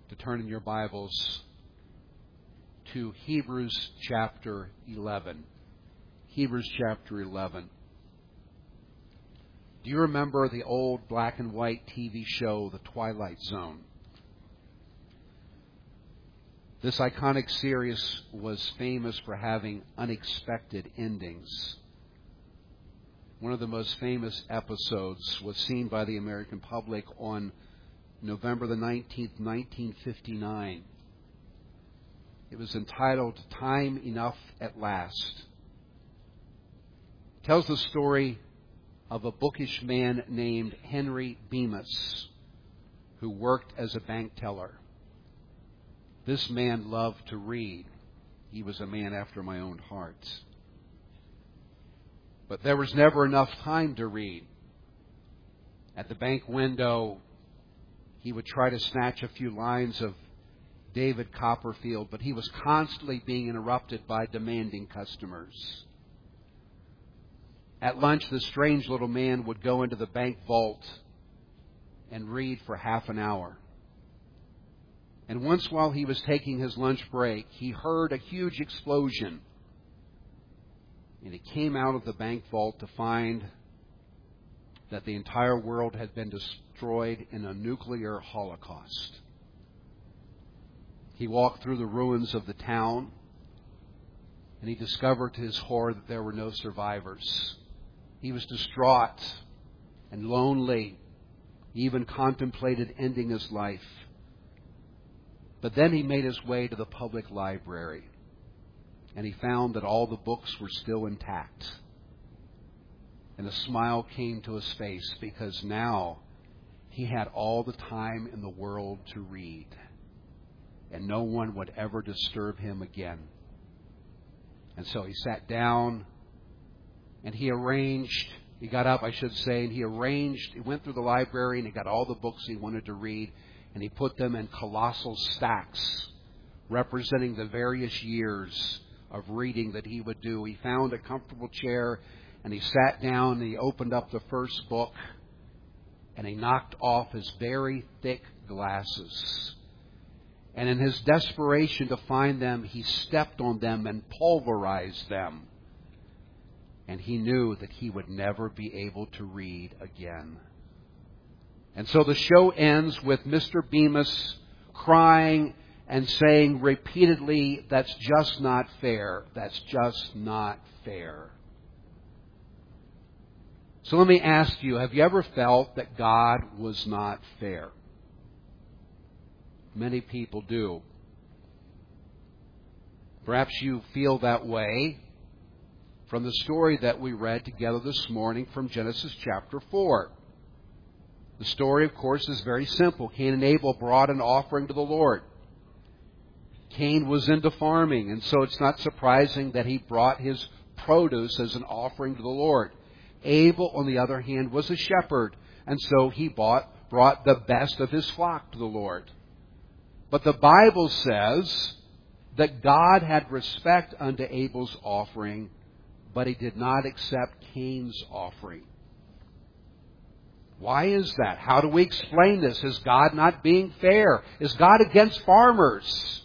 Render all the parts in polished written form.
to turn in your Bibles to Hebrews chapter 11. Hebrews chapter 11. Do you remember the old black and white TV show, The Twilight Zone? This iconic series was famous for having unexpected endings. One of the most famous episodes was seen by the American public on November the 19th, 1959. It was entitled Time Enough at Last. It tells the story of a bookish man named Henry Bemis who worked as a bank teller. This man loved to read. He was a man after my own heart. But there was never enough time to read. At the bank window, he would try to snatch a few lines of David Copperfield, but he was constantly being interrupted by demanding customers. At lunch, the strange little man would go into the bank vault and read for half an hour. And once while he was taking his lunch break, he heard a huge explosion. And he came out of the bank vault to find that the entire world had been destroyed in a nuclear holocaust. He walked through the ruins of the town, and he discovered to his horror that there were no survivors. He was distraught and lonely. He even contemplated ending his life. But then he made his way to the public library, and he found that all the books were still intact. And a smile came to his face because now he had all the time in the world to read, and no one would ever disturb him again. And so he sat down, and he got up, and he went through the library, and he got all the books he wanted to read, and he put them in colossal stacks representing the various years of reading that he would do. He found a comfortable chair, and he sat down, and he opened up the first book, and he knocked off his very thick glasses. And in his desperation to find them, he stepped on them and pulverized them. And he knew that he would never be able to read again. And so the show ends with Mr. Bemis crying and saying repeatedly, "That's just not fair. That's just not fair." So let me ask you, have you ever felt that God was not fair? Many people do. Perhaps you feel that way from the story that we read together this morning from Genesis chapter 4. The story, of course, is very simple. Cain and Abel brought an offering to the Lord. Cain was into farming, and so it's not surprising that he brought his produce as an offering to the Lord. Abel, on the other hand, was a shepherd, and so he brought the best of his flock to the Lord. But the Bible says that God had respect unto Abel's offering, but he did not accept Cain's offering. Why is that? How do we explain this? Is God not being fair? Is God against farmers?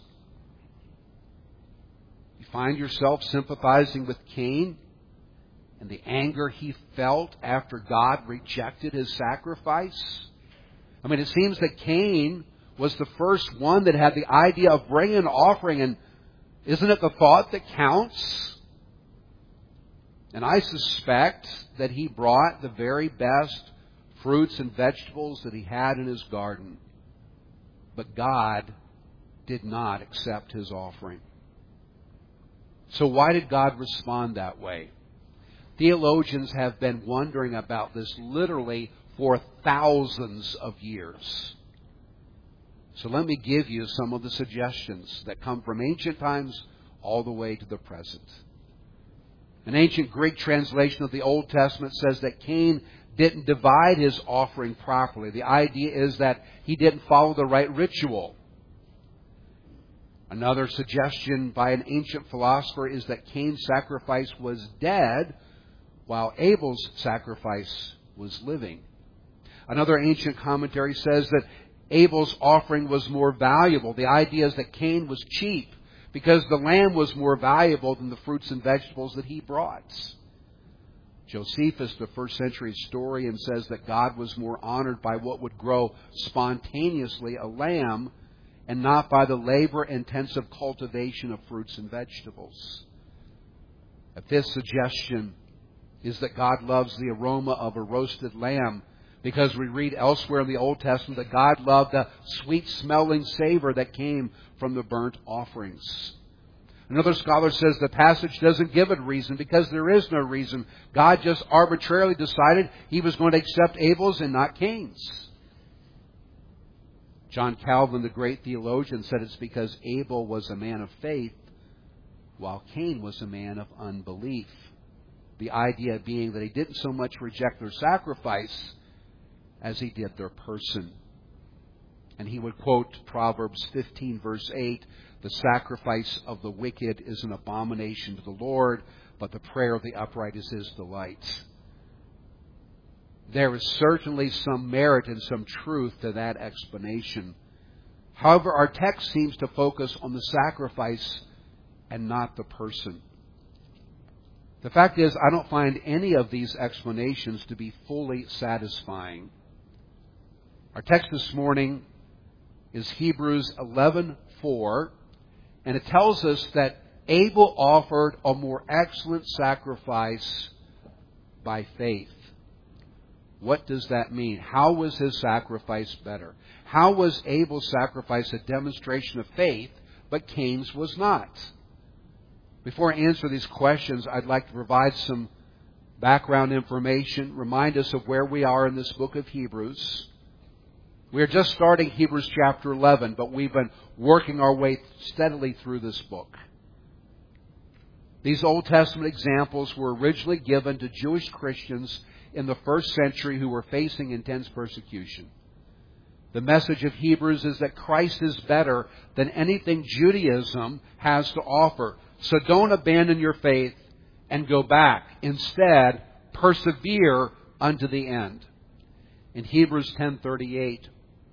You find yourself sympathizing with Cain and the anger he felt after God rejected his sacrifice. I mean, it seems that Cain was the first one that had the idea of bringing an offering, and isn't it the thought that counts? And I suspect that he brought the very best fruits and vegetables that he had in his garden. But God did not accept his offering. So why did God respond that way? Theologians have been wondering about this literally for thousands of years. So let me give you some of the suggestions that come from ancient times all the way to the present. An ancient Greek translation of the Old Testament says that Cain didn't divide his offering properly. The idea is that he didn't follow the right ritual. Another suggestion by an ancient philosopher is that Cain's sacrifice was dead while Abel's sacrifice was living. Another ancient commentary says that Abel's offering was more valuable. The idea is that Cain was cheap because the lamb was more valuable than the fruits and vegetables that he brought. Josephus, the first century historian, says that God was more honored by what would grow spontaneously, a lamb, and not by the labor-intensive cultivation of fruits and vegetables. A fifth suggestion is that God loves the aroma of a roasted lamb, because we read elsewhere in the Old Testament that God loved the sweet-smelling savor that came from the burnt offerings. Another scholar says the passage doesn't give it reason because there is no reason. God just arbitrarily decided He was going to accept Abel's and not Cain's. John Calvin, the great theologian, said it's because Abel was a man of faith while Cain was a man of unbelief. The idea being that he didn't so much reject their sacrifice as he did their person. And he would quote Proverbs 15, verse 8, "The sacrifice of the wicked is an abomination to the Lord, but the prayer of the upright is His delight." There is certainly some merit and some truth to that explanation. However, our text seems to focus on the sacrifice and not the person. The fact is, I don't find any of these explanations to be fully satisfying. Our text this morning is Hebrews 11:4, and it tells us that Abel offered a more excellent sacrifice by faith. What does that mean? How was his sacrifice better? How was Abel's sacrifice a demonstration of faith, but Cain's was not? Before I answer these questions, I'd like to provide some background information, remind us of where we are in this book of Hebrews. We are just starting Hebrews chapter 11, but we've been working our way steadily through this book. These Old Testament examples were originally given to Jewish Christians in the first century who were facing intense persecution. The message of Hebrews is that Christ is better than anything Judaism has to offer. So don't abandon your faith and go back. Instead, persevere unto the end. In Hebrews 10:38,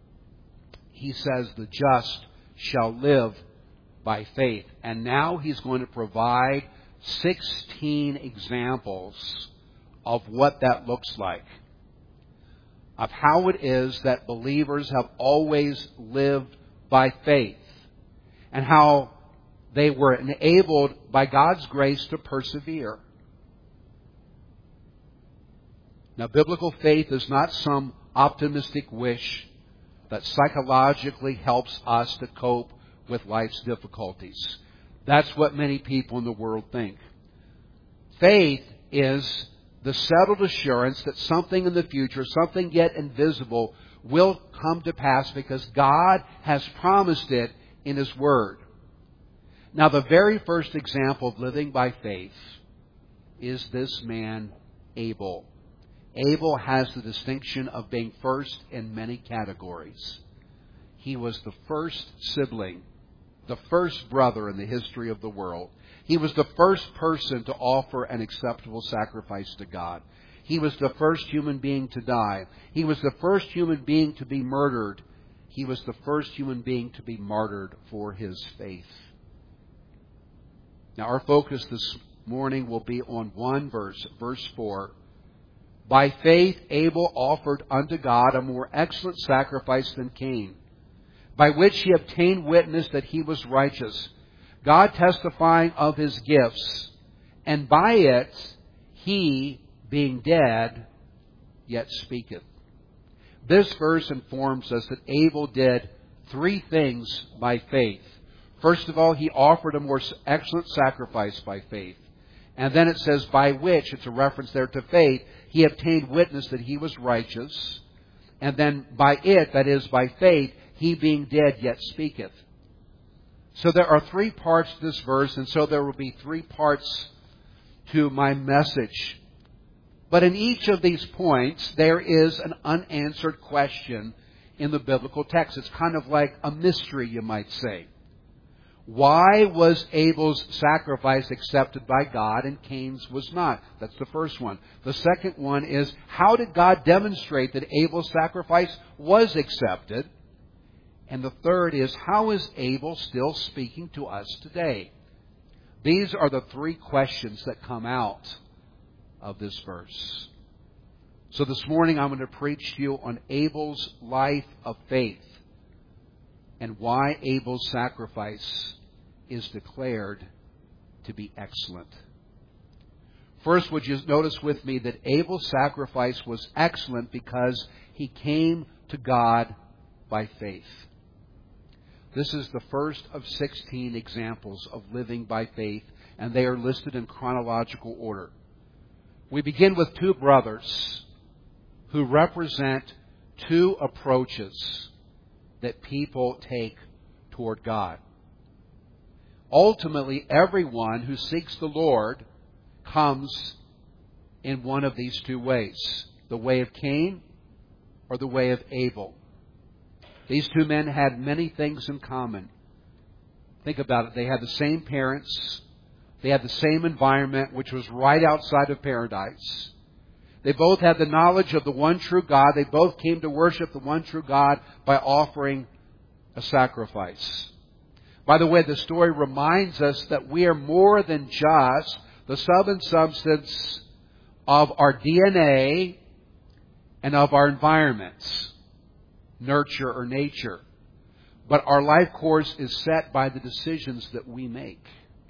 he says, "The just shall live by faith." And now he's going to provide 16 examples of what that looks like, of how it is that believers have always lived by faith, and how they were enabled by God's grace to persevere. Now, biblical faith is not some optimistic wish that psychologically helps us to cope with life's difficulties. That's what many people in the world think. Faith is the settled assurance that something in the future, something yet invisible, will come to pass because God has promised it in His Word. Now, the very first example of living by faith is this man, Abel. Abel has the distinction of being first in many categories. He was the first sibling, the first brother in the history of the world. He was the first person to offer an acceptable sacrifice to God. He was the first human being to die. He was the first human being to be murdered. He was the first human being to be martyred for his faith. Now, our focus this morning will be on one verse, verse 4. "By faith Abel offered unto God a more excellent sacrifice than Cain, by which he obtained witness that he was righteous, God testifying of his gifts, and by it he, being dead, yet speaketh." This verse informs us that Abel did three things by faith. First of all, he offered a more excellent sacrifice by faith. And then it says, by which, it's a reference there to faith, he obtained witness that he was righteous. And then by it, that is, by faith, he being dead yet speaketh. So there are three parts to this verse, and so there will be three parts to my message. But in each of these points, there is an unanswered question in the biblical text. It's kind of like a mystery, you might say. Why was Abel's sacrifice accepted by God and Cain's was not? That's the first one. The second one is, how did God demonstrate that Abel's sacrifice was accepted? And the third is, how is Abel still speaking to us today? These are the three questions that come out of this verse. So this morning I'm going to preach to you on Abel's life of faith and why Abel's sacrifice is declared to be excellent. First, would you notice with me that Abel's sacrifice was excellent because he came to God by faith. This is the first of 16 examples of living by faith, and they are listed in chronological order. We begin with two brothers who represent two approaches that people take toward God. Ultimately, everyone who seeks the Lord comes in one of these two ways: the way of Cain or the way of Abel. These two men had many things in common. Think about it. They had the same parents. They had the same environment, which was right outside of paradise. They both had the knowledge of the one true God. They both came to worship the one true God by offering a sacrifice. By the way, the story reminds us that we are more than just the sum and substance of our DNA and of our environments, nurture or nature. But our life course is set by the decisions that we make.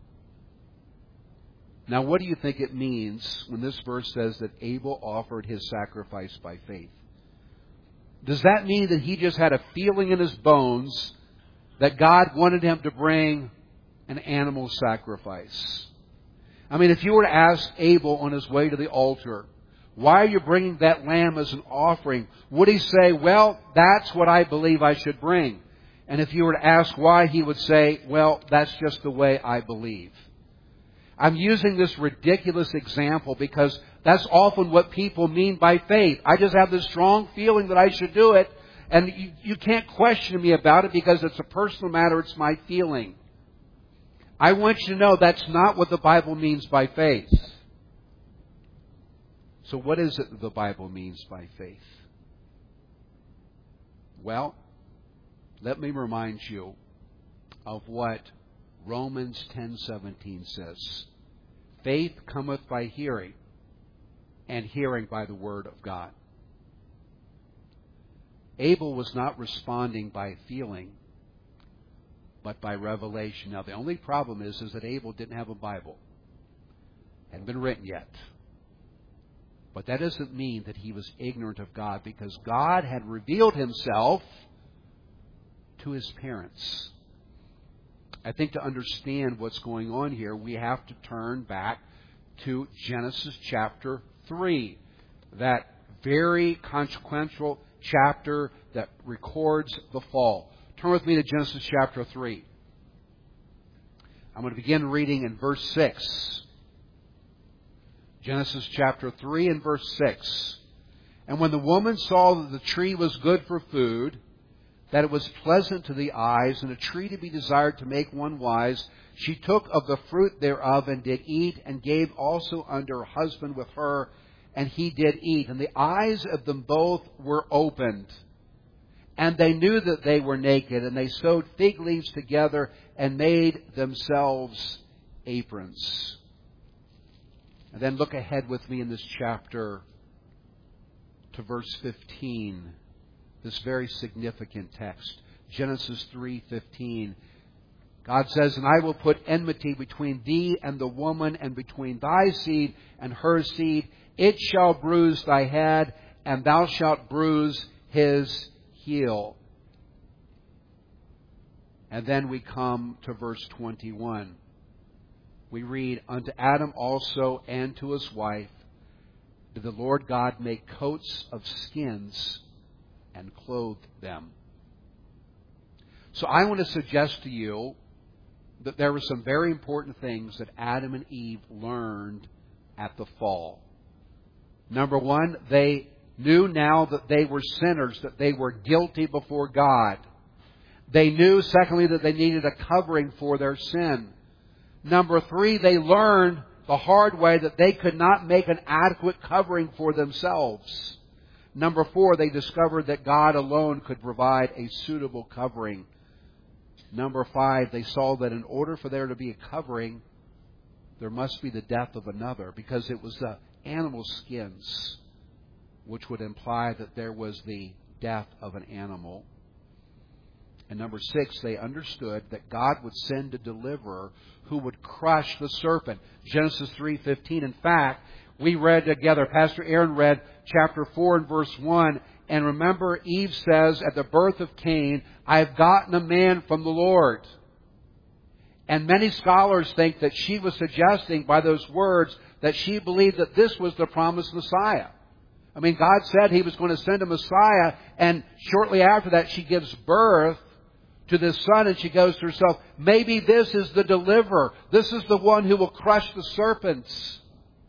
Now, what do you think it means when this verse says that Abel offered his sacrifice by faith? Does that mean that he just had a feeling in his bones that God wanted him to bring an animal sacrifice? I mean, if you were to ask Abel on his way to the altar, why are you bringing that lamb as an offering? Would he say, well, that's what I believe I should bring? And if you were to ask why, he would say, well, that's just the way I believe. I'm using this ridiculous example because that's often what people mean by faith. I just have this strong feeling that I should do it, and you can't question me about it because it's a personal matter. It's my feeling. I want you to know that's not what the Bible means by faith. So what is it that the Bible means by faith? Well, let me remind you of what Romans 10:17 says. Faith cometh by hearing, and hearing by the word of God. Abel was not responding by feeling, but by revelation. Now, the only problem is that Abel didn't have a Bible. It hadn't been written yet. But that doesn't mean that he was ignorant of God, because God had revealed himself to his parents. I think to understand what's going on here, we have to turn back to Genesis chapter 3. That very consequential chapter that records the fall. Turn with me to Genesis chapter 3. I'm going to begin reading in verse 6. Genesis chapter 3 and verse 6. And when the woman saw that the tree was good for food, that it was pleasant to the eyes, and a tree to be desired to make one wise, she took of the fruit thereof and did eat, and gave also unto her husband with her, and he did eat. And the eyes of them both were opened, and they knew that they were naked, and they sewed fig leaves together and made themselves aprons. And then look ahead with me in this chapter to verse 15. This very significant text. Genesis 3:15. God says, and I will put enmity between thee and the woman, and between thy seed and her seed. It shall bruise thy head, and thou shalt bruise his heel. And then we come to verse 21. We read, unto Adam also and to his wife did the Lord God make coats of skins and clothe them. So I want to suggest to you that there were some very important things that Adam and Eve learned at the fall. Number one, they knew now that they were sinners, that they were guilty before God. They knew, secondly, that they needed a covering for their sin. Number three, they learned the hard way that they could not make an adequate covering for themselves. Number 4, they discovered that God alone could provide a suitable covering. Number 5, they saw that in order for there to be a covering, there must be the death of another, because it was the animal skins which would imply that there was the death of an animal. And number 6, they understood that God would send a deliverer who would crush the serpent. Genesis 3:15. In fact, we read together, Pastor Aaron read chapter 4 and verse 1. And remember, Eve says at the birth of Cain, I have gotten a man from the Lord. And many scholars think that she was suggesting by those words that she believed that this was the promised Messiah. I mean, God said He was going to send a Messiah, and shortly after that she gives birth to this son, and she goes to herself, maybe this is the deliverer. This is the one who will crush the serpents.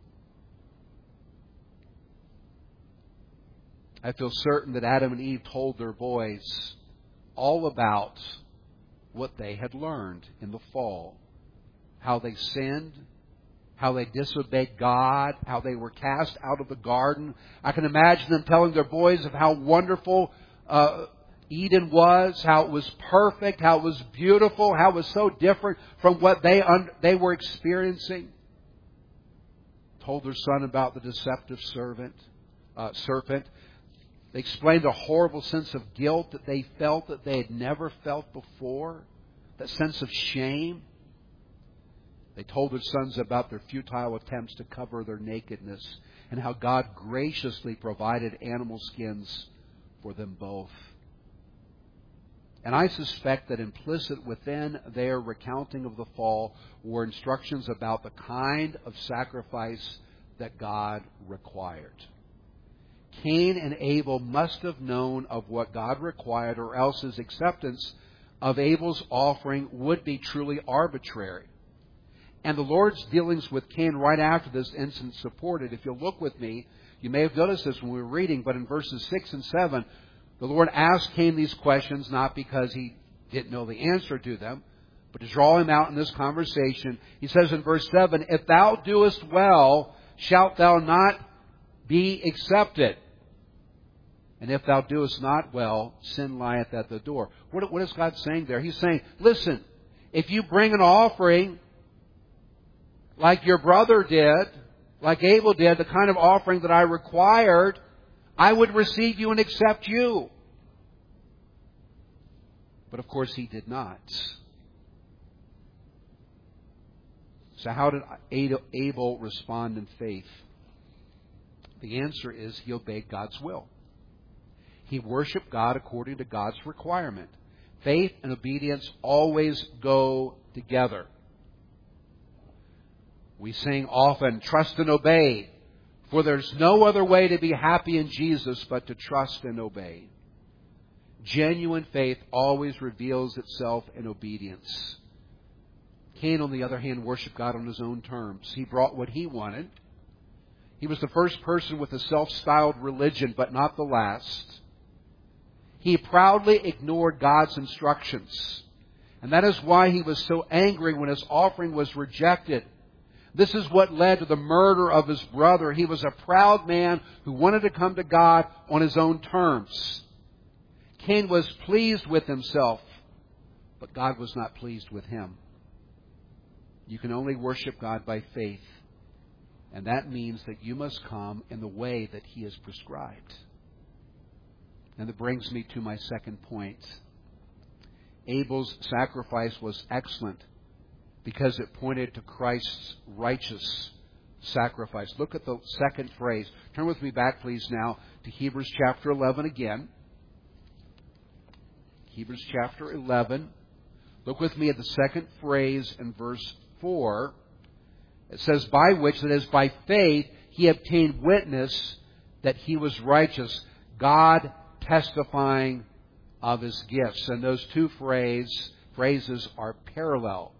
I feel certain that Adam and Eve told their boys all about what they had learned in the fall. How they sinned, how they disobeyed God, how they were cast out of the garden. I can imagine them telling their boys of how wonderful Eden was, how it was perfect, how it was beautiful, how it was so different from what they were experiencing. Told their son about the deceptive serpent. They explained a horrible sense of guilt that they felt that they had never felt before. That sense of shame. They told their sons about their futile attempts to cover their nakedness and how God graciously provided animal skins for them both. And I suspect that implicit within their recounting of the fall were instructions about the kind of sacrifice that God required. Cain and Abel must have known of what God required, or else his acceptance of Abel's offering would be truly arbitrary. And the Lord's dealings with Cain right after this incident support it. If you'll look with me, you may have noticed this when we were reading, but in verses 6 and 7, the Lord asked Cain these questions not because He didn't know the answer to them, but to draw him out in this conversation. He says in verse 7, if thou doest well, shalt thou not be accepted? And if thou doest not well, sin lieth at the door. What is God saying there? He's saying, listen, if you bring an offering like your brother did, like Abel did, the kind of offering that I required, I would receive you and accept you. But of course he did not. So how did Abel respond in faith? The answer is he obeyed God's will. He worshiped God according to God's requirement. Faith and obedience always go together. We sing often, trust and obey, for there's no other way to be happy in Jesus but to trust and obey. Genuine faith always reveals itself in obedience. Cain, on the other hand, worshiped God on his own terms. He brought what he wanted. He was the first person with a self-styled religion, but not the last. He proudly ignored God's instructions. And that is why he was so angry when his offering was rejected. This is what led to the murder of his brother. He was a proud man who wanted to come to God on his own terms. Cain was pleased with himself, but God was not pleased with him. You can only worship God by faith, and that means that you must come in the way that He has prescribed. And that brings me to my second point. Abel's sacrifice was excellent because it pointed to Christ's righteous sacrifice. Look at the second phrase. Turn with me back, please, now to Hebrews chapter 11 again. Hebrews chapter 11. Look with me at the second phrase in verse 4. It says, by which, that is, by faith, he obtained witness that he was righteous, God testifying of his gifts. And those two phrases are parallel.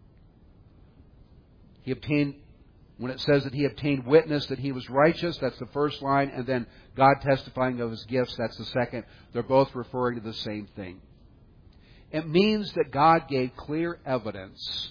He obtained, when it says that he obtained witness that he was righteous, that's the first line, and then God testifying of his gifts, that's the second. They're both referring to the same thing. It means that God gave clear evidence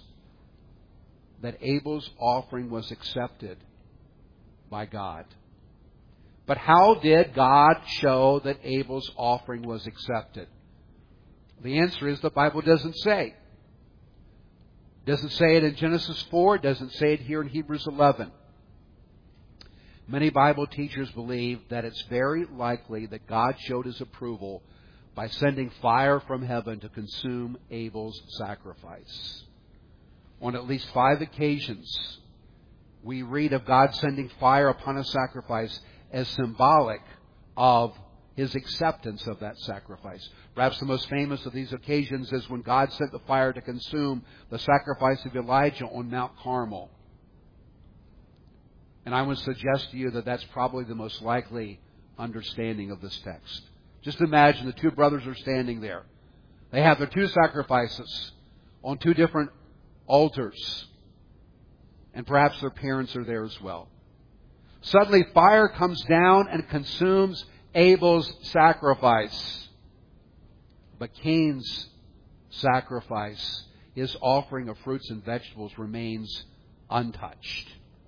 that Abel's offering was accepted by God. But how did God show that Abel's offering was accepted? The answer is the Bible doesn't say. It doesn't say it in Genesis 4. It doesn't say it here in Hebrews 11. Many Bible teachers believe that it's very likely that God showed His approval by sending fire from heaven to consume Abel's sacrifice. On at least 5 occasions, we read of God sending fire upon a sacrifice as symbolic of His acceptance of that sacrifice. Perhaps the most famous of these occasions is when God sent the fire to consume the sacrifice of Elijah on Mount Carmel. And I would suggest to you that that's probably the most likely understanding of this text. Just imagine the 2 brothers are standing there. They have their 2 sacrifices on 2 different altars. And perhaps their parents are there as well. Suddenly fire comes down and consumes Abel's sacrifice. But Cain's sacrifice, his offering of fruits and vegetables, remains untouched.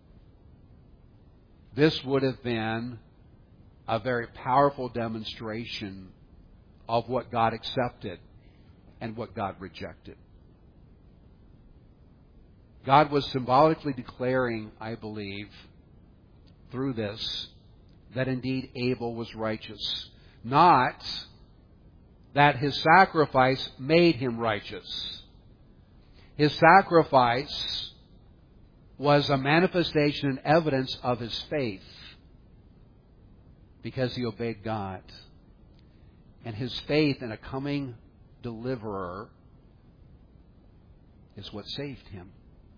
This would have been a very powerful demonstration of what God accepted and what God rejected. God was symbolically declaring, I believe, through this, that indeed Abel was righteous. Not that his sacrifice made him righteous. His sacrifice was a manifestation and evidence of his faith because he obeyed God. And his faith in a coming deliverer is what saved him.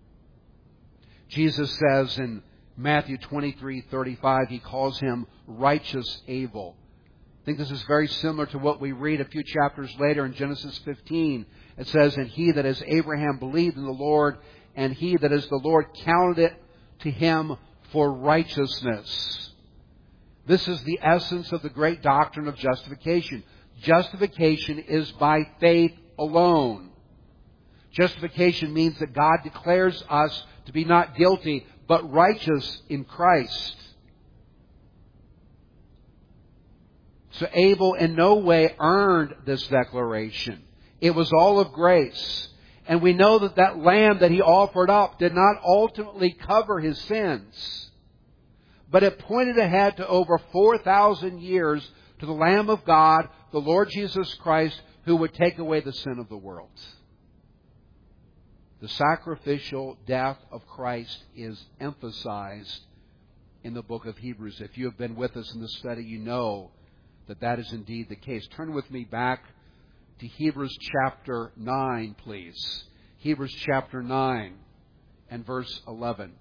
Jesus says in Matthew 23:35, He calls him righteous Abel. I think this is very similar to what we read a few chapters later in Genesis 15. It says, and he that is Abraham believed in the Lord, and he that is the Lord counted it to him for righteousness. This is the essence of the great doctrine of justification. Justification is by faith alone. Justification means that God declares us to be not guilty, but righteous in Christ. So Abel in no way earned this declaration. It was all of grace. And we know that that lamb that he offered up did not ultimately cover his sins. But it pointed ahead to over 4,000 years to the Lamb of God, the Lord Jesus Christ, who would take away the sin of the world. The sacrificial death of Christ is emphasized in the book of Hebrews. If you have been with us in this study, you know that that is indeed the case. Turn with me back to Hebrews chapter 9, please. Hebrews chapter 9 and verse 11.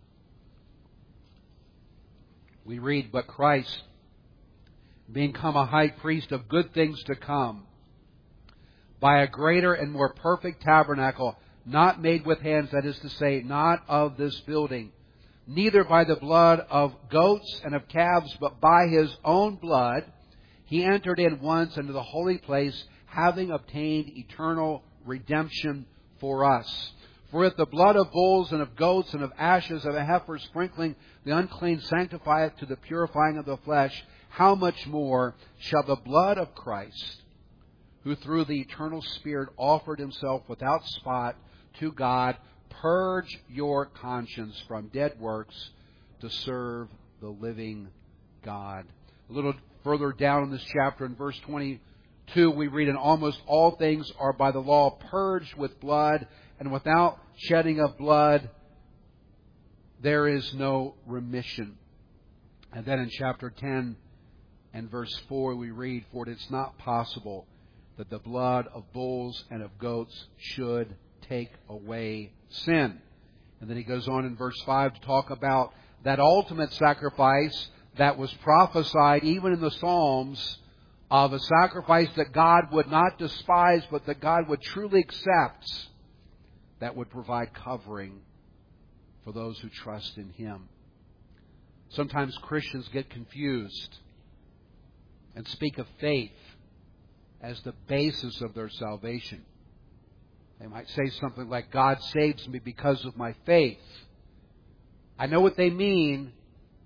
We read, but Christ, being come a high priest of good things to come, by a greater and more perfect tabernacle, not made with hands, that is to say, not of this building, neither by the blood of goats and of calves, but by His own blood, He entered in once into the holy place, having obtained eternal redemption for us. For if the blood of bulls and of goats and of ashes of a heifer sprinkling the unclean sanctifieth to the purifying of the flesh, how much more shall the blood of Christ, who through the eternal Spirit offered Himself without spot to God, purge your conscience from dead works to serve the living God. A little further down in this chapter, in verse 22, we read, and almost all things are by the law purged with blood, and without shedding of blood there is no remission. And then in chapter 10 and verse 4 we read, for it is not possible that the blood of bulls and of goats should take away sin. And then he goes on in verse 5 to talk about that ultimate sacrifice that was prophesied even in the Psalms, of a sacrifice that God would not despise, but that God would truly accept, that would provide covering for those who trust in Him. Sometimes Christians get confused and speak of faith as the basis of their salvation. They might say something like, God saves me because of my faith. I know what they mean,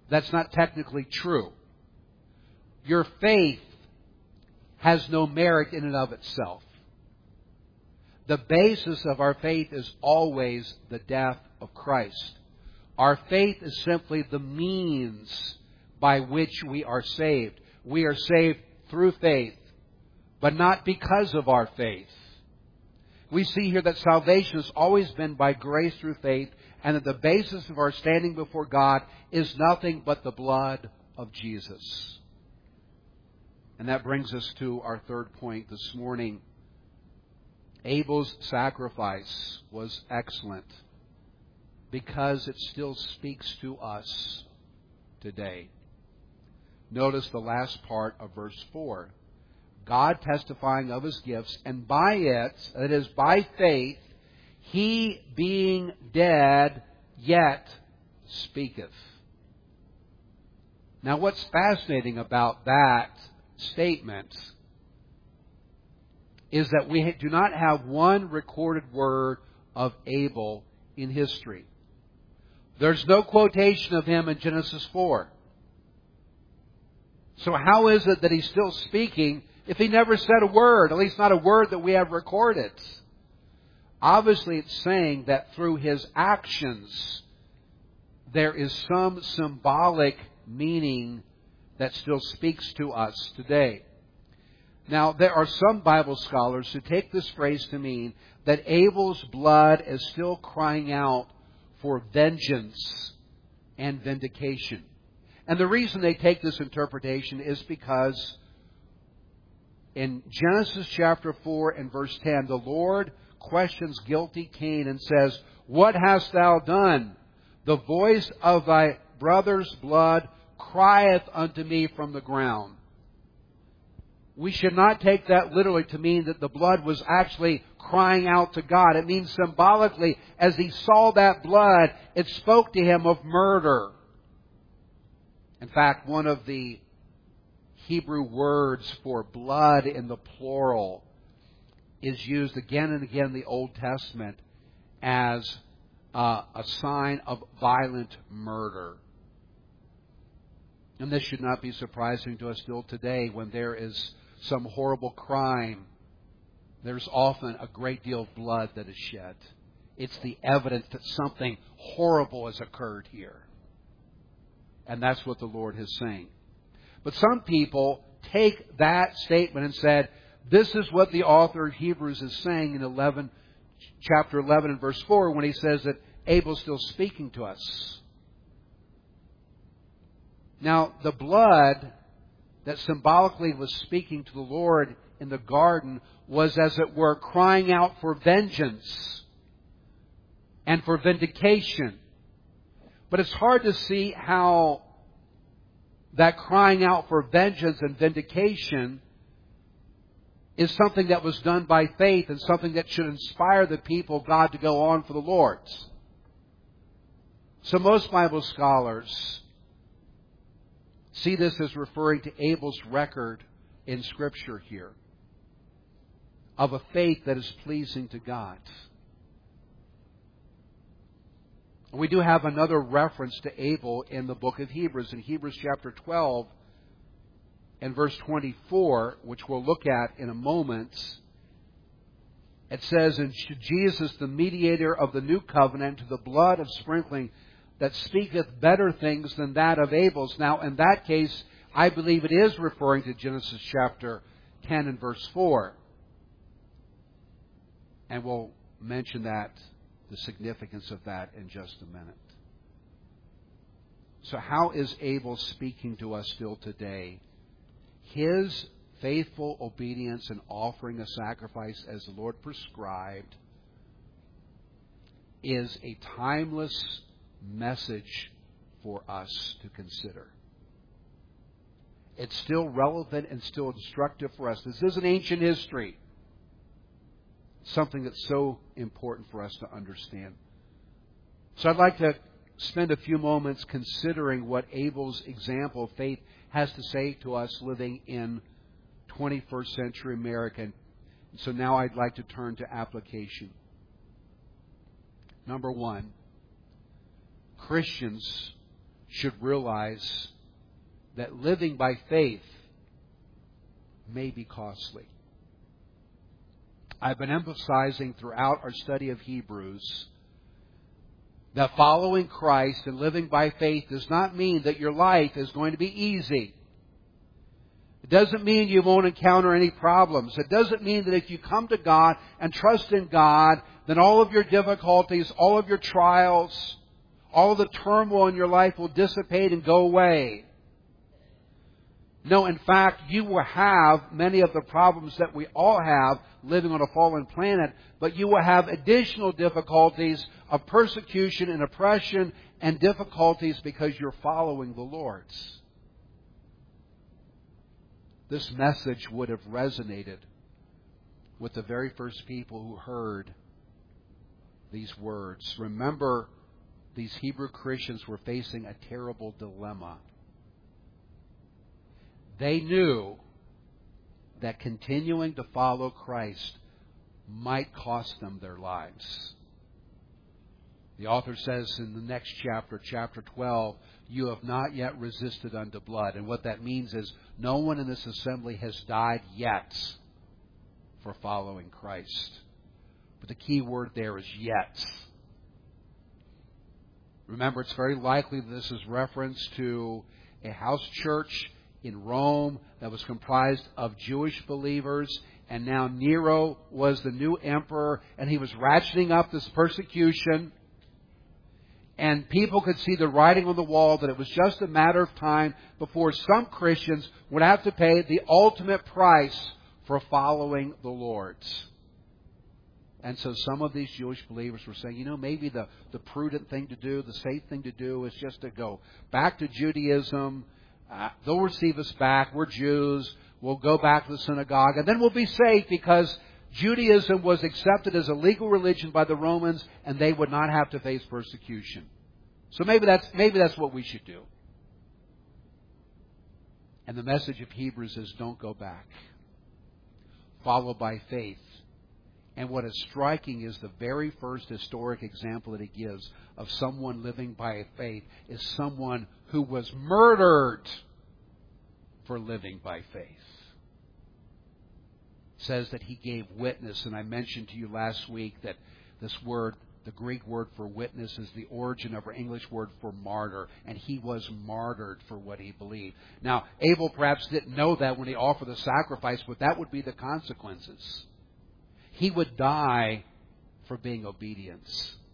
that's not technically true. Your faith has no merit in and of itself. The basis of our faith is always the death of Christ. Our faith is simply the means by which we are saved. We are saved through faith, but not because of our faith. We see here that salvation has always been by grace through faith, and that the basis of our standing before God is nothing but the blood of Jesus. And that brings us to our third point this morning. Abel's sacrifice was excellent because it still speaks to us today. Notice the last part of verse 4. God testifying of His gifts, and by it, that is, by faith, He being dead yet speaketh. Now what's fascinating about that statement is that we do not have one recorded word of Abel in history. There's no quotation of him in Genesis 4. So how is it that he's still speaking if he never said a word, at least not a word that we have recorded? Obviously it's saying that through his actions there is some symbolic meaning that still speaks to us today. Now, there are some Bible scholars who take this phrase to mean that Abel's blood is still crying out for vengeance and vindication. And the reason they take this interpretation is because in Genesis chapter 4 and verse 10, the Lord questions guilty Cain and says, "What hast thou done? The voice of thy brother's blood crieth unto me from the ground." We should not take that literally to mean that the blood was actually crying out to God. It means symbolically, as he saw that blood, it spoke to him of murder. In fact, one of the Hebrew words for blood in the plural is used again and again in the Old Testament as a sign of violent murder. And this should not be surprising to us still today when there is some horrible crime. There's often a great deal of blood that is shed. It's the evidence that something horrible has occurred here. And that's what the Lord is saying. But some people take that statement and said, this is what the author of Hebrews is saying in chapter 11 and verse 4 when he says that Abel's still speaking to us. Now, the blood that symbolically was speaking to the Lord in the garden was, as it were, crying out for vengeance and for vindication. But it's hard to see how that crying out for vengeance and vindication is something that was done by faith and something that should inspire the people of God to go on for the Lord. So most Bible scholars see this as referring to Abel's record in Scripture here of a faith that is pleasing to God. We do have another reference to Abel in the book of Hebrews. In Hebrews chapter 12 and verse 24, which we'll look at in a moment, it says, "And to Jesus, the mediator of the new covenant, to the blood of sprinkling that speaketh better things than that of Abel's." Now, in that case, I believe it is referring to Genesis chapter 10 and verse 4. And we'll mention that, the significance of that, in just a minute. So how is Abel speaking to us still today? His faithful obedience in offering a sacrifice as the Lord prescribed is a timeless message for us to consider. It's still relevant and still instructive for us. This is an ancient history. Something that's so important for us to understand. So I'd like to spend a few moments considering what Abel's example of faith has to say to us living in 21st century America. And so now I'd like to turn to application. Number one, Christians should realize that living by faith may be costly. I've been emphasizing throughout our study of Hebrews that following Christ and living by faith does not mean that your life is going to be easy. It doesn't mean you won't encounter any problems. It doesn't mean that if you come to God and trust in God, then all of your difficulties, all of your trials, all of the turmoil in your life will dissipate and go away. No, in fact, you will have many of the problems that we all have living on a fallen planet, but you will have additional difficulties of persecution and oppression and difficulties because you're following the Lord's. This message would have resonated with the very first people who heard these words. Remember, these Hebrew Christians were facing a terrible dilemma. They knew that continuing to follow Christ might cost them their lives. The author says in the next chapter, chapter 12, you have not yet resisted unto blood. And what that means is no one in this assembly has died yet for following Christ. But the key word there is yet. Remember, it's very likely that this is reference to a house church in Rome that was comprised of Jewish believers, and now Nero was the new emperor, and he was ratcheting up this persecution. And people could see the writing on the wall that it was just a matter of time before some Christians would have to pay the ultimate price for following the Lord. And so some of these Jewish believers were saying, maybe the prudent thing to do, the safe thing to do is just to go back to Judaism. They'll receive us back. We're Jews. We'll go back to the synagogue. And then we'll be safe because Judaism was accepted as a legal religion by the Romans, and they would not have to face persecution. So maybe that's what we should do. And the message of Hebrews is don't go back. Follow by faith. And what is striking is the very first historic example that he gives of someone living by faith is someone who was murdered for living by faith. It says that he gave witness, and I mentioned to you last week that this word, the Greek word for witness, is the origin of our English word for martyr, and he was martyred for what he believed. Now, Abel perhaps didn't know that when he offered the sacrifice, but that would be the consequences. He would die for being obedient.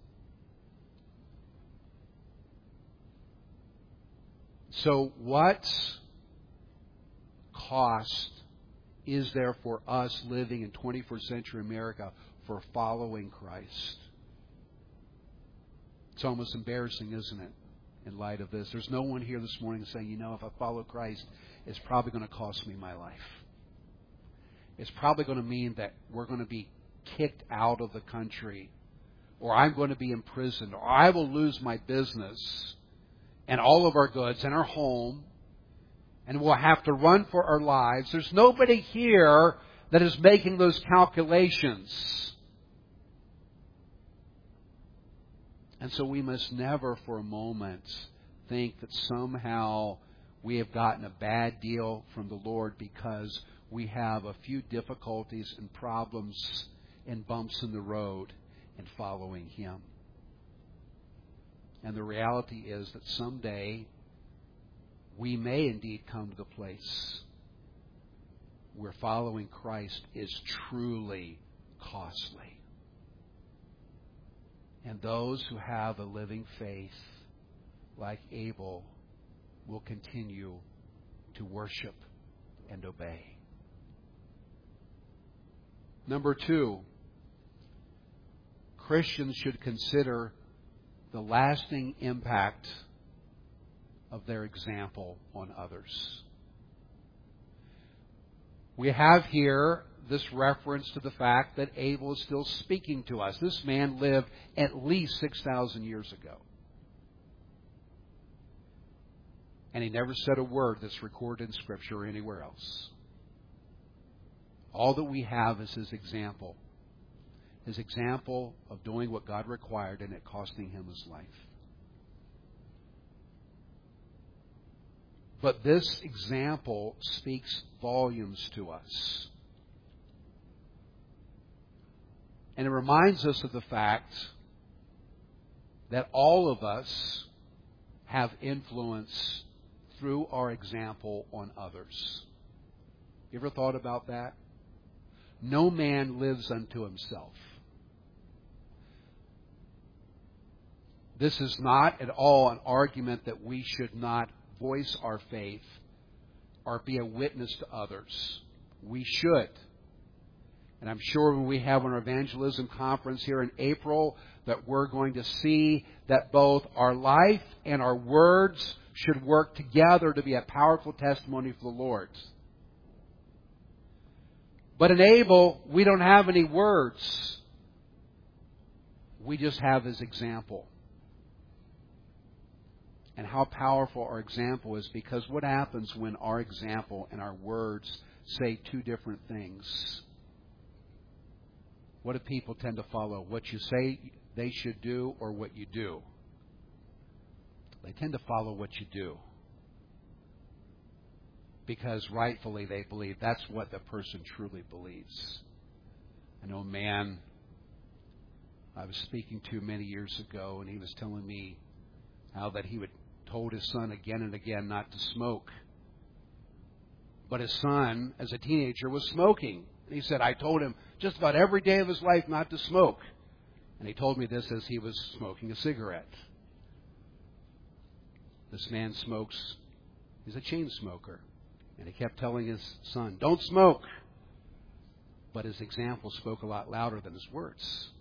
So what cost is there for us living in 21st century America for following Christ? It's almost embarrassing, isn't it, in light of this? There's no one here this morning saying, if I follow Christ, it's probably going to cost me my life. It's probably going to mean that we're going to be kicked out of the country, or I'm going to be imprisoned, or I will lose my business and all of our goods and our home, and we'll have to run for our lives. There's nobody here that is making those calculations. And so we must never for a moment think that somehow we have gotten a bad deal from the Lord because we have a few difficulties and problems and bumps in the road in following Him. And the reality is that someday we may indeed come to the place where following Christ is truly costly. And those who have a living faith, like Abel, will continue to worship and obey. Number 2, Christians should consider the lasting impact of their example on others. We have here this reference to the fact that Abel is still speaking to us. This man lived at least 6,000 years ago. And he never said a word that's recorded in Scripture or anywhere else. All that we have is his example. His example of doing what God required and it costing him his life. But this example speaks volumes to us. And it reminds us of the fact that all of us have influence through our example on others. You ever thought about that? No man lives unto himself. This is not at all an argument that we should not voice our faith or be a witness to others. We should. And I'm sure when we have our evangelism conference here in April that we're going to see that both our life and our words should work together to be a powerful testimony for the Lord. But in Abel, we don't have any words. We just have his example. And how powerful our example is, because what happens when our example and our words say two different things? What do people tend to follow? What you say they should do or what you do? They tend to follow what you do. Because rightfully they believe that's what the person truly believes. I know a man I was speaking to many years ago, and he was telling me how that he would told his son again and again not to smoke. But his son, as a teenager, was smoking. And he said, I told him just about every day of his life not to smoke. And he told me this as he was smoking a cigarette. This man smokes. He's a chain smoker. And he kept telling his son, don't smoke. But his example spoke a lot louder than his words.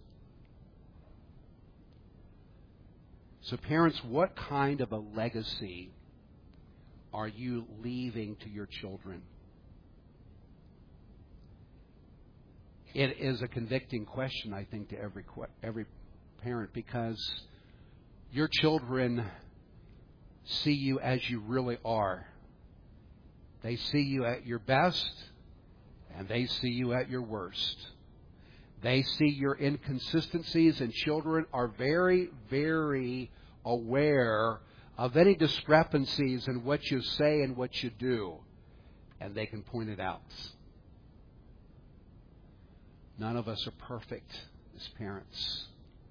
So parents, what kind of a legacy are you leaving to your children? It is a convicting question, I think, to every parent, because your children see you as you really are. They see you at your best, and they see you at your worst. They see your inconsistencies, and children are very, very aware of any discrepancies in what you say and what you do, and they can point it out. None of us are perfect as parents.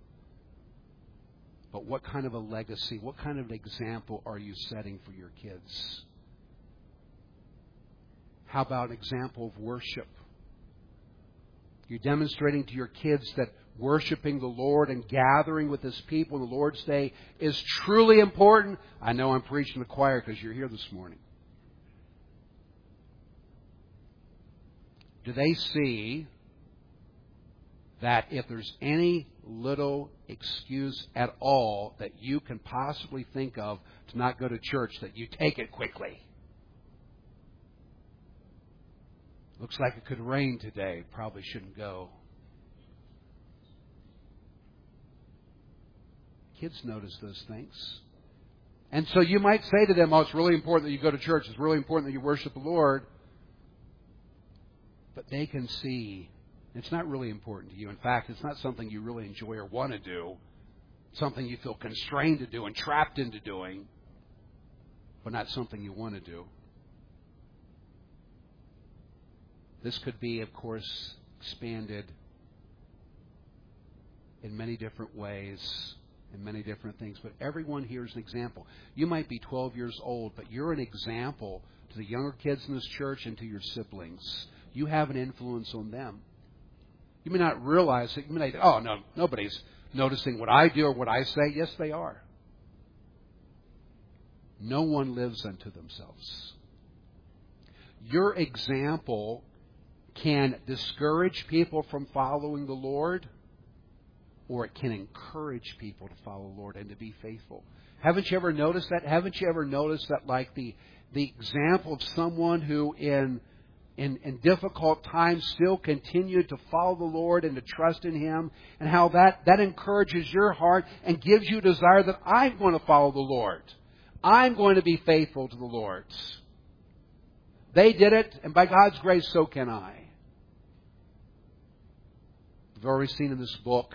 But what kind of a legacy, what kind of an example are you setting for your kids? How about an example of worship? You're demonstrating to your kids that worshiping the Lord and gathering with His people on the Lord's Day is truly important. I know I'm preaching to the choir because you're here this morning. Do they see that if there's any little excuse at all that you can possibly think of to not go to church, that you take it quickly? Looks like it could rain today. Probably shouldn't go. Kids notice those things. And so you might say to them, oh, it's really important that you go to church. It's really important that you worship the Lord. But they can see it's not really important to you. In fact, it's not something you really enjoy or want to do. It's something you feel constrained to do and trapped into doing, but not something you want to do. This could be, of course, expanded in many different ways, in many different things. But everyone here is an example. You might be 12 years old, but you're an example to the younger kids in this church and to your siblings. You have an influence on them. You may not realize it. You may not, oh, no, nobody's noticing what I do or what I say. Yes, they are. No one lives unto themselves. Your example can discourage people from following the Lord, or it can encourage people to follow the Lord and to be faithful. Haven't you ever noticed that? Haven't you ever noticed that, like the example of someone who in difficult times still continued to follow the Lord and to trust in Him, and how that encourages your heart and gives you a desire that I'm going to follow the Lord. I'm going to be faithful to the Lord. They did it, and by God's grace, so can I. We've already seen in this book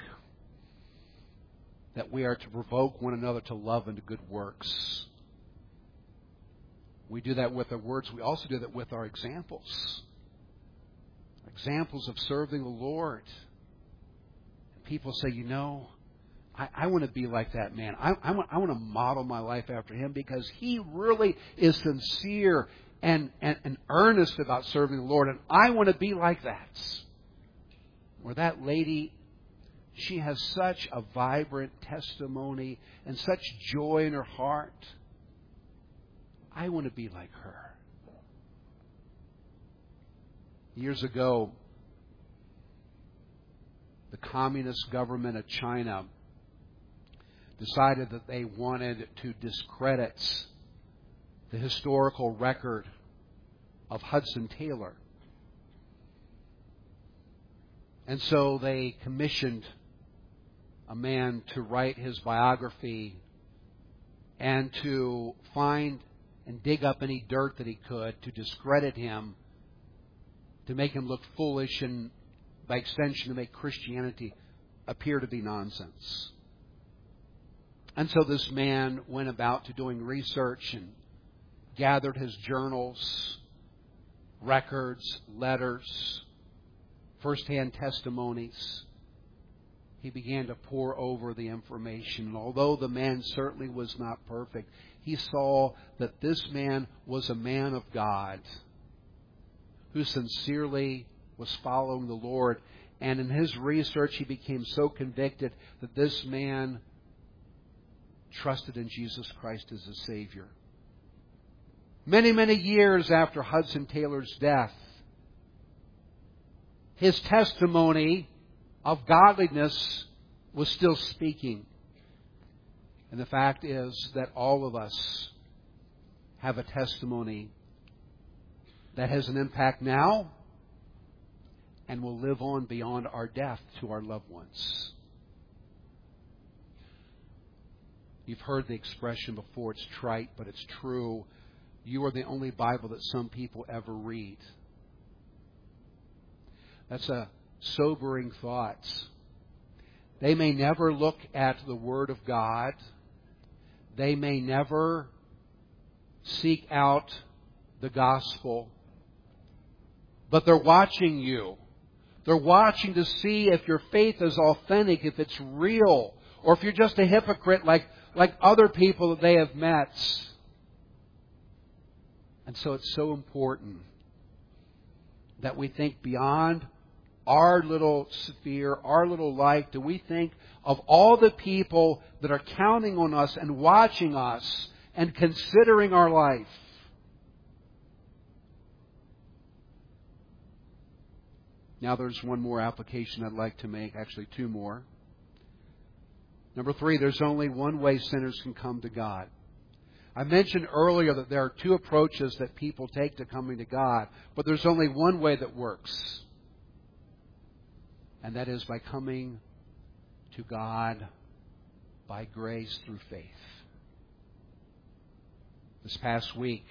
that we are to provoke one another to love and to good works. We do that with our words. We also do that with our examples. Examples of serving the Lord. And people say, I want to be like that man. I want to model my life after him because he really is sincere and earnest about serving the Lord. And I want to be like that. Or that lady, she has such a vibrant testimony and such joy in her heart. I want to be like her. Years ago, the communist government of China decided that they wanted to discredit the historical record of Hudson Taylor. And so they commissioned a man to write his biography and to find and dig up any dirt that he could to discredit him, to make him look foolish, and by extension to make Christianity appear to be nonsense. And so this man went about to doing research and gathered his journals, records, letters, first-hand testimonies. He began to pore over the information. Although the man certainly was not perfect, he saw that this man was a man of God who sincerely was following the Lord. And in his research, he became so convicted that this man trusted in Jesus Christ as a Savior. Many, many years after Hudson Taylor's death, his testimony of godliness was still speaking. And the fact is that all of us have a testimony that has an impact now and will live on beyond our death to our loved ones. You've heard the expression before, it's trite, but it's true. You are the only Bible that some people ever read. That's a sobering thought. They may never look at the Word of God. They may never seek out the gospel. But they're watching you. They're watching to see if your faith is authentic, if it's real, or if you're just a hypocrite like other people that they have met. And so it's so important that we think beyond our little sphere, our little life. Do we think of all the people that are counting on us and watching us and considering our life? Now there's one more application I'd like to make, actually two more. Number 3, there's only one way sinners can come to God. I mentioned earlier that there are two approaches that people take to coming to God, but there's only one way that works. And that is by coming to God by grace through faith. This past week,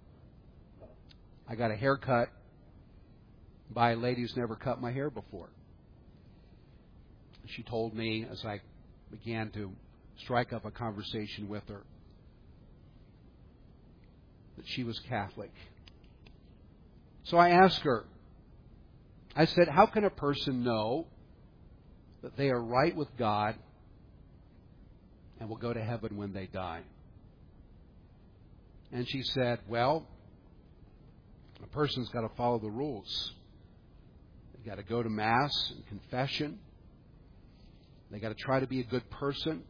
I got a haircut by a lady who's never cut my hair before. She told me as I began to strike up a conversation with her that she was Catholic. So I asked her, I said, how can a person know that they are right with God and will go to heaven when they die? And she said, well, a person's got to follow the rules. They've got to go to Mass and confession. They've got to try to be a good person.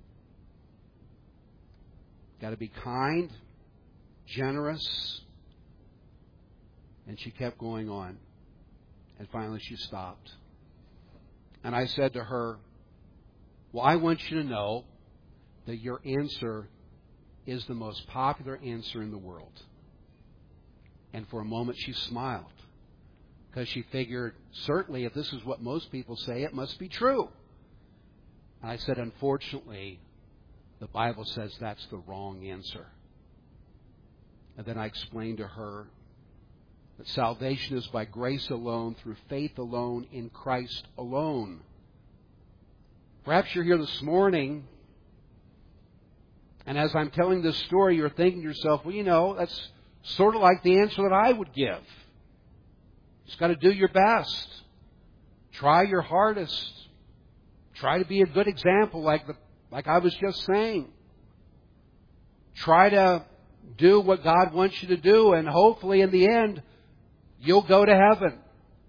Got to be kind, generous. And she kept going on. And finally she stopped. And I said to her, well, I want you to know that your answer is the most popular answer in the world. And for a moment she smiled, because she figured, certainly if this is what most people say, it must be true. And I said, unfortunately, the Bible says that's the wrong answer. And then I explained to her that salvation is by grace alone, through faith alone, in Christ alone. Perhaps you're here this morning And as I'm telling this story, you're thinking to yourself, well, that's sort of like the answer that I would give. Just got to do your best. Try your hardest. Try to be a good example like I was just saying. Try to do what God wants you to do, and hopefully in the end, you'll go to heaven.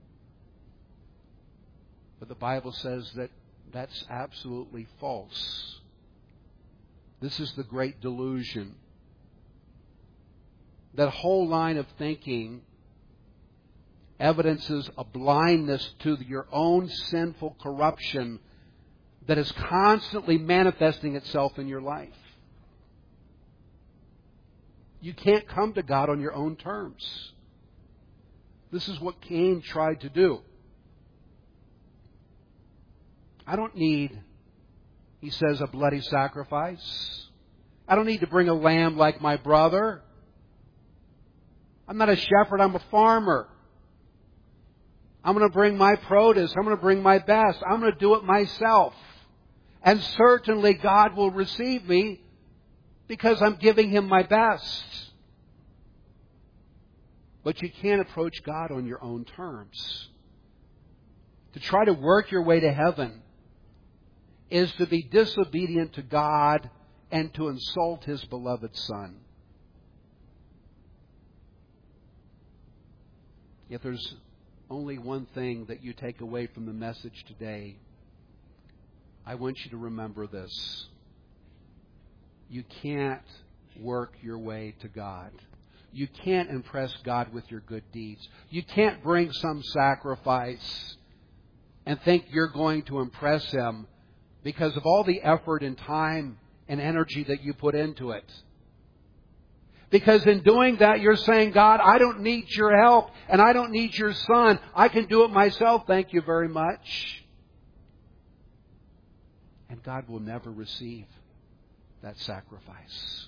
But the Bible says that that's absolutely false. This is the great delusion. That whole line of thinking evidences a blindness to your own sinful corruption that is constantly manifesting itself in your life. You can't come to God on your own terms. This is what Cain tried to do. I don't need, he says, a bloody sacrifice. I don't need to bring a lamb like my brother. I'm not a shepherd, I'm a farmer. I'm going to bring my produce. I'm going to bring my best. I'm going to do it myself. And certainly God will receive me because I'm giving Him my best. But you can't approach God on your own terms. To try to work your way to heaven is to be disobedient to God and to insult His beloved Son. If there's only one thing that you take away from the message today, I want you to remember this. You can't work your way to God. You can't impress God with your good deeds. You can't bring some sacrifice and think you're going to impress Him because of all the effort and time and energy that you put into it. Because in doing that, you're saying, God, I don't need your help and I don't need your Son. I can do it myself. Thank you very much. And God will never receive that sacrifice.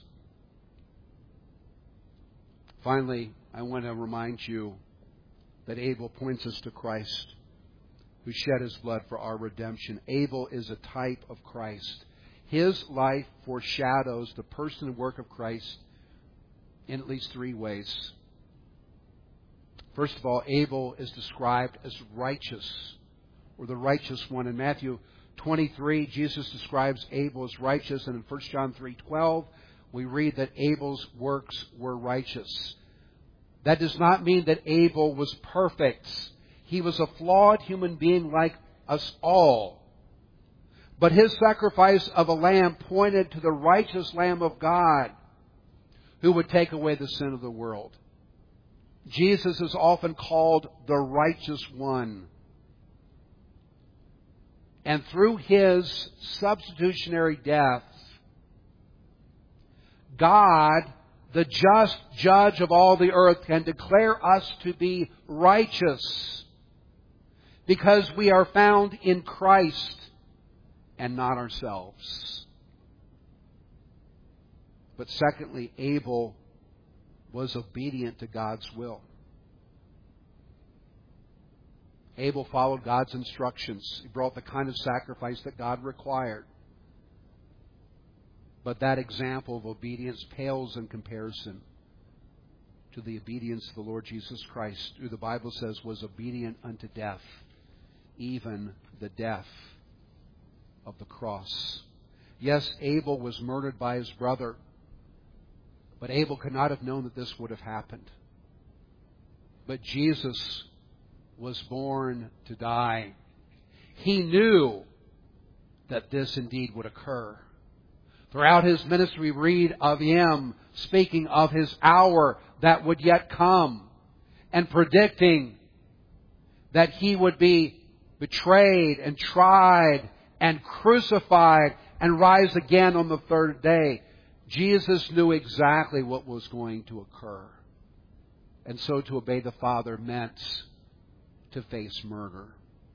Finally, I want to remind you that Abel points us to Christ, who shed His blood for our redemption. Abel is a type of Christ. His life foreshadows the person and work of Christ in at least three ways. First of all, Abel is described as righteous, or the righteous one. In Matthew 23, Jesus describes Abel as righteous, and in 1 John 3:12, we read that Abel's works were righteous. That does not mean that Abel was perfect. He was a flawed human being like us all. But his sacrifice of a lamb pointed to the righteous Lamb of God who would take away the sin of the world. Jesus is often called the righteous one. And through His substitutionary death, God, the just judge of all the earth, can declare us to be righteous because we are found in Christ and not ourselves. But secondly, Abel was obedient to God's will. Abel followed God's instructions. He brought the kind of sacrifice that God required. But that example of obedience pales in comparison to the obedience of the Lord Jesus Christ, who the Bible says was obedient unto death, even the death of the cross. Yes, Abel was murdered by his brother, but Abel could not have known that this would have happened. But Jesus was born to die. He knew that this indeed would occur. Throughout His ministry, we read of Him speaking of His hour that would yet come and predicting that He would be betrayed and tried and crucified and rise again on the third day. Jesus knew exactly what was going to occur. And so to obey the Father meant to face murder.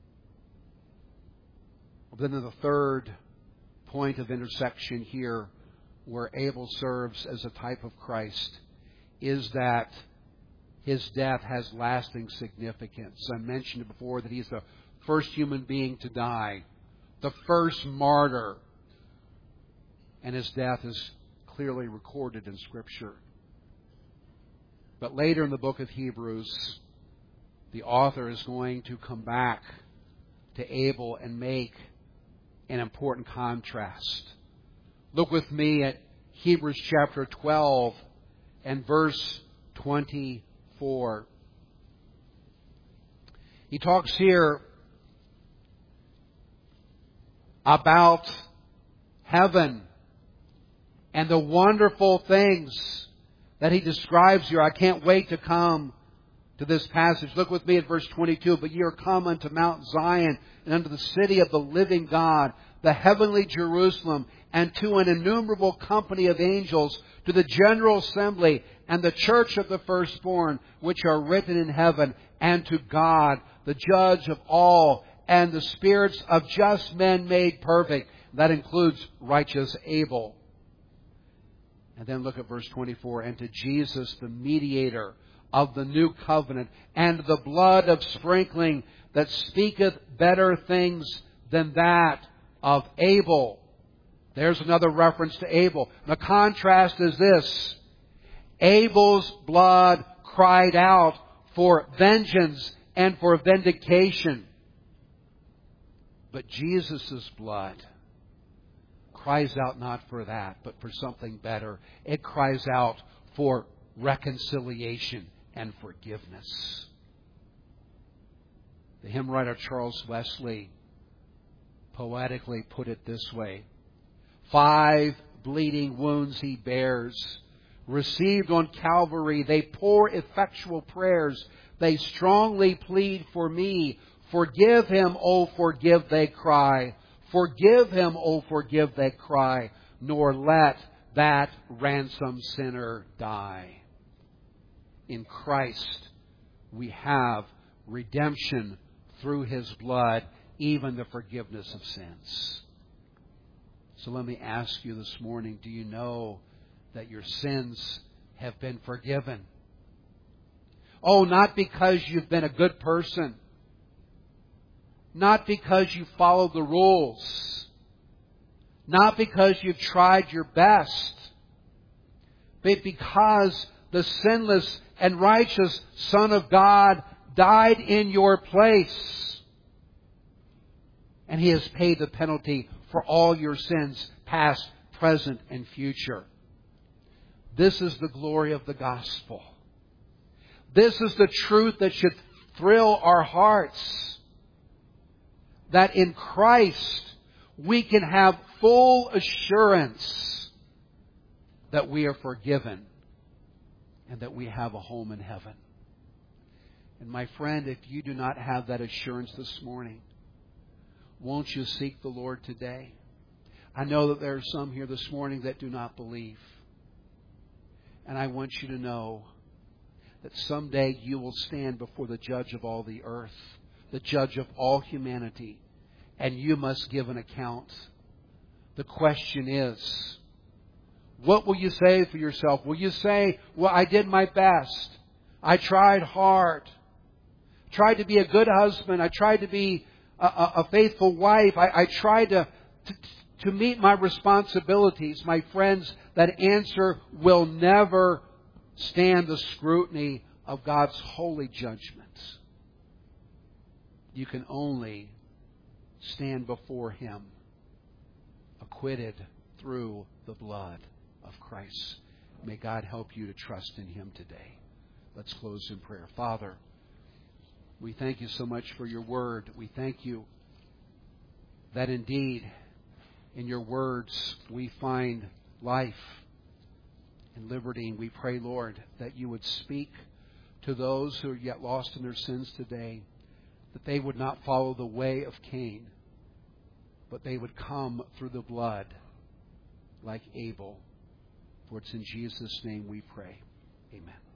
Then the third point of intersection here, where Abel serves as a type of Christ, is that his death has lasting significance. I mentioned before that he's the first human being to die, the first martyr, and his death is clearly recorded in Scripture. But later in the book of Hebrews, the author is going to come back to Abel and make an important contrast. Look with me at Hebrews chapter 12 and verse 24. He talks here about heaven and the wonderful things that he describes here. I can't wait to come to this passage. Look with me at verse 22. But ye are come unto Mount Zion, and unto the city of the living God, the heavenly Jerusalem, and to an innumerable company of angels, to the general assembly, and the church of the firstborn, which are written in heaven, and to God, the judge of all, and the spirits of just men made perfect. That includes righteous Abel. And then look at verse 24. And to Jesus, the mediator of the new covenant, and the blood of sprinkling that speaketh better things than that of Abel. There's another reference to Abel. The contrast is this. Abel's blood cried out for vengeance and for vindication. But Jesus' blood cries out not for that, but for something better. It cries out for reconciliation and forgiveness. The hymn writer Charles Wesley poetically put it this way. 5 bleeding wounds he bears, received on Calvary. They pour effectual prayers. They strongly plead for me. Forgive him, oh forgive, they cry. Forgive him, oh forgive, they cry. Nor let that ransomed sinner die. In Christ we have redemption through His blood, even the forgiveness of sins. So let me ask you this morning, do you know that your sins have been forgiven? Oh, not because you've been a good person. Not because you followed the rules. Not because you've tried your best. But because the sinless and righteous Son of God died in your place. And He has paid the penalty for all your sins, past, present, and future. This is the glory of the gospel. This is the truth that should thrill our hearts. That in Christ we can have full assurance that we are forgiven and that we have a home in heaven. And my friend, if you do not have that assurance this morning, won't you seek the Lord today? I know that there are some here this morning that do not believe. And I want you to know that someday you will stand before the judge of all the earth, the judge of all humanity, and you must give an account. The question is, what will you say for yourself? Will you say, well, I did my best. I tried hard. Tried to be a good husband. I tried to be a faithful wife. I tried to meet my responsibilities. My friends, that answer will never stand the scrutiny of God's holy judgment. You can only stand before Him acquitted through the blood of Christ. May God help you to trust in Him today. Let's close in prayer. Father, we thank You so much for Your Word. We thank You that indeed in Your words we find life and liberty. And we pray, Lord, that You would speak to those who are yet lost in their sins today, that they would not follow the way of Cain, but they would come through the blood like Abel. For it's in Jesus' name we pray. Amen.